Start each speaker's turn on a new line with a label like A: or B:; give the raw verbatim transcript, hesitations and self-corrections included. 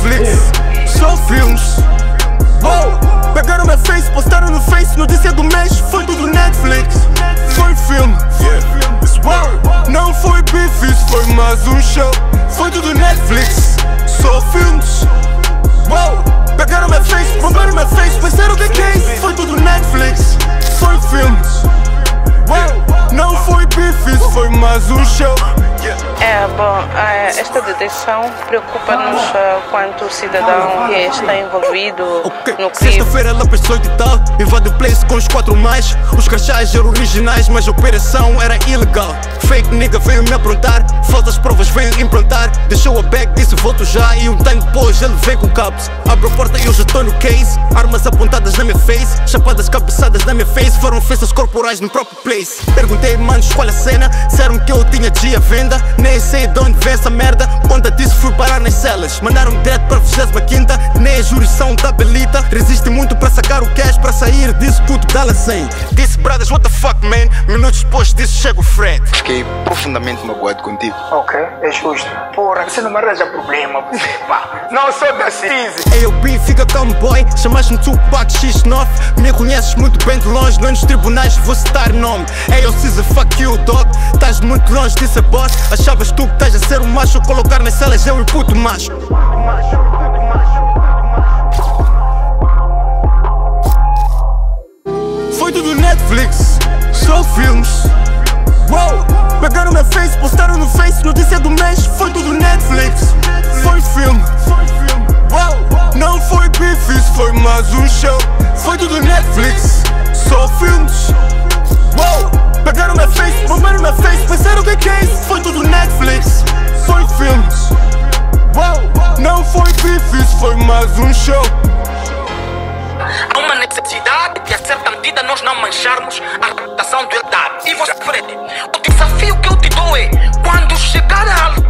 A: Netflix, só filmes. Wow. Pegaram minha face, postaram no Face, notícia do mês, foi tudo Netflix. Foi filme, wow. Não foi beef, isso foi mais um show. Foi tudo Netflix, só filmes. Wow. Pegaram minha face, bombaram minha face, pensaram o que que é isso? Foi tudo Netflix, foi filmes. Wow. Não foi beef, isso foi mais um show.
B: É, bom, esta detenção preocupa-nos quanto cidadão que está envolvido
A: okay.
B: no crime.
A: Sexta-feira lá pelas oito e tal, invade o place com os quatro mais. Os crachás eram originais, mas a operação era ilegal. Fake nigga veio me aprontar, faltas provas veio implantar. Deixou a bag, disse volto já, e um time depois ele vem com cabos. Abre a porta e eu já estou no case. Armas apontadas na minha face, chapadas cabeçadas na minha face. Foram ofensas corporais no próprio place. Perguntei manos qual a cena, disseram que eu tinha G à venda. Nem sei de onde vem essa merda, conta disso fui parar nas celas. Mandaram-me direto para a vigésima quinta, nem a jurisdição da belita. Resiste muito para sacar o cash, para sair disso puto dá-la cem. Disse brothers what the fuck man, minutos depois disso chega o Fred.
C: Fiquei profundamente magoado contigo.
D: Ok, é justo. Porra, você não me arranja problema, pá. Não sou da Cise.
A: Ei, o B, fica calmo boy, chamaste-me Tupac X nove. Me conheces muito bem de longe, não nos tribunais vou citar nome. Ei, eu Cise, fuck you dog, estás muito longe disso é boss. Achavas tu que estás a ser um macho, colocar nas celas eu e puto macho. Foi tudo Netflix, só filmes. Wow. Pegaram minha face, postaram no Face, notícia do mês, foi tudo Netflix. Foi filme, wow. Não foi beef, isso foi mais um show. Foi tudo Netflix, só filmes. Wow. Pegaram minha face, bombaram minha face, pensaram o que que é isso? Foi tudo Netflix, foi filmes. Wow. Não foi beef, isso foi mais um show.
E: Há uma necessidade de, a certa medida, nós não mancharmos a reputação do Estado. E você, Fred, o desafio que eu te dou é, quando chegar a